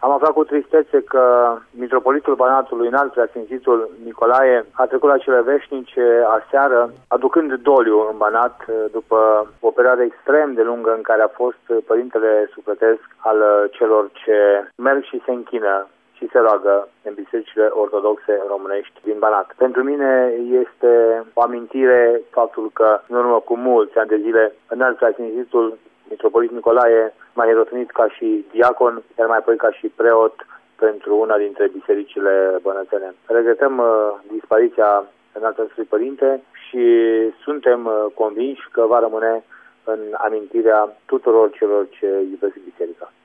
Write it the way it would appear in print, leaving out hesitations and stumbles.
Am aflat cu tristețe că mitropolitul Banatului, înalt preasfințitul Nicolae, a trecut la cele veșnice aseară, aducând doliu în Banat după o perioadă extrem de lungă în care a fost părintele sufletesc al celor ce merg și se închină și se roagă în bisericile ortodoxe românești din Banat. Pentru mine este o amintire faptul că în urmă cu mulți ani de zile înalt preasfințitul mitropolit Nicolae m-a ierotnit ca și diacon, iar mai apoi ca și preot pentru una dintre bisericile bănățene. Regretăm dispariția înaltului părinte și suntem convinși că va rămâne în amintirea tuturor celor ce iubesc biserica.